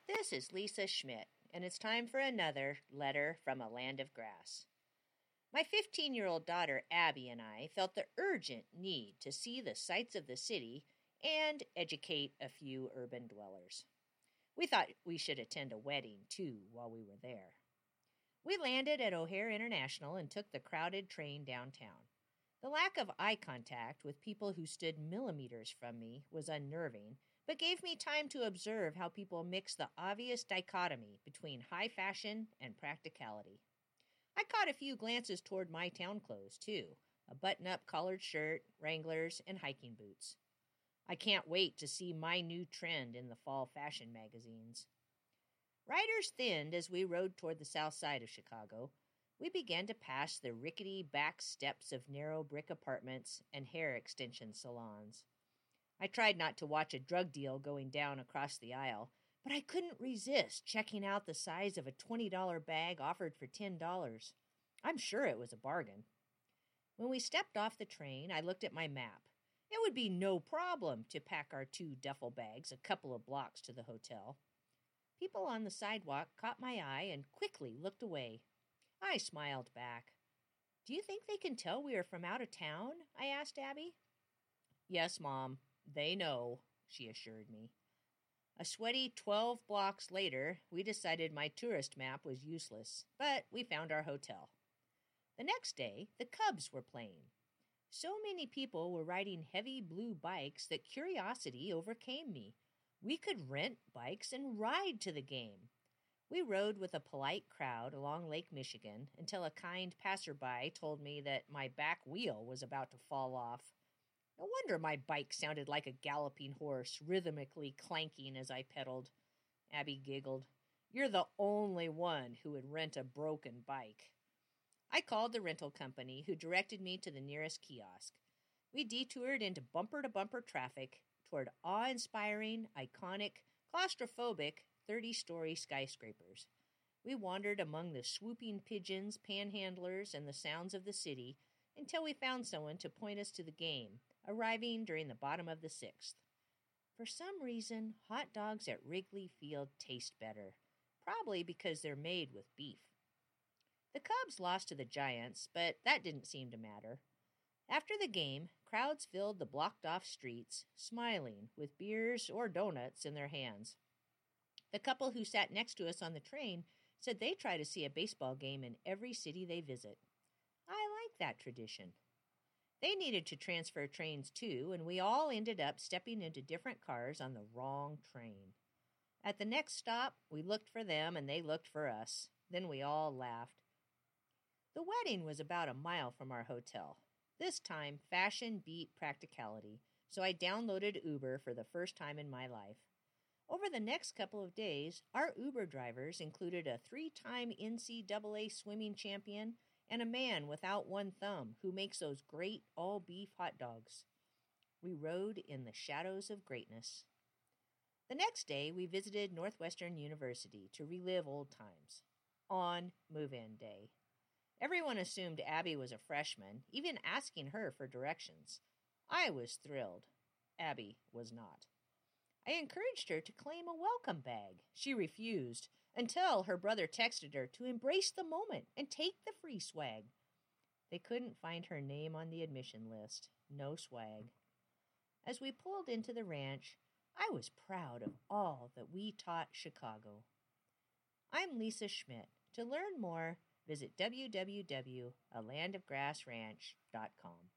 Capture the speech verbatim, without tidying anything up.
This is Lisa Schmidt, and it's time for another letter from a land of grass. My fifteen-year-old daughter Abby and I felt the urgent need to see the sights of the city and educate a few urban dwellers. We thought we should attend a wedding, too, while we were there. We landed at O'Hare International and took the crowded train downtown. The lack of eye contact with people who stood millimeters from me was unnerving, but gave me time to observe how people mix the obvious dichotomy between high fashion and practicality. I caught a few glances toward my town clothes, too, a button-up collared shirt, Wranglers, and hiking boots. I can't wait to see my new trend in the fall fashion magazines. Riders thinned as we rode toward the south side of Chicago. We began to pass the rickety back steps of narrow brick apartments and hair extension salons. I tried not to watch a drug deal going down across the aisle, but I couldn't resist checking out the size of a twenty dollar bag offered for ten dollars. I'm sure it was a bargain. When we stepped off the train, I looked at my map. It would be no problem to pack our two duffel bags a couple of blocks to the hotel. People on the sidewalk caught my eye and quickly looked away. I smiled back. "Do you think they can tell we are from out of town?" I asked Abby. "Yes, Mom. They know," she assured me. A sweaty twelve blocks later, we decided my tourist map was useless, but we found our hotel. The next day, the Cubs were playing. So many people were riding heavy blue bikes that curiosity overcame me. We could rent bikes and ride to the game. We rode with a polite crowd along Lake Michigan until a kind passerby told me that my back wheel was about to fall off. No wonder my bike sounded like a galloping horse, rhythmically clanking as I pedaled. Abby giggled. "You're the only one who would rent a broken bike." I called the rental company, who directed me to the nearest kiosk. We detoured into bumper-to-bumper traffic toward awe-inspiring, iconic, claustrophobic, thirty-story skyscrapers. We wandered among the swooping pigeons, panhandlers, and the sounds of the city until we found someone to point us to the game, arriving during the bottom of the sixth. For some reason, hot dogs at Wrigley Field taste better, probably because they're made with beef. The Cubs lost to the Giants, but that didn't seem to matter. After the game, crowds filled the blocked-off streets, smiling, with beers or donuts in their hands. The couple who sat next to us on the train said they try to see a baseball game in every city they visit. I like that tradition. They needed to transfer trains, too, and we all ended up stepping into different cars on the wrong train. At the next stop, we looked for them, and they looked for us. Then we all laughed. The wedding was about a mile from our hotel. This time, fashion beat practicality, so I downloaded Uber for the first time in my life. Over the next couple of days, our Uber drivers included a three-time N C double A swimming champion and a man without one thumb who makes those great all-beef hot dogs. We rode in the shadows of greatness. The next day, we visited Northwestern University to relive old times. On move-in day. Everyone assumed Abby was a freshman, even asking her for directions. I was thrilled. Abby was not. I encouraged her to claim a welcome bag. She refused, until her brother texted her to embrace the moment and take the free swag. They couldn't find her name on the admission list. No swag. As we pulled into the ranch, I was proud of all that we taught Chicago. I'm Lisa Schmidt. To learn more, visit w w w dot a land of grass ranch dot com.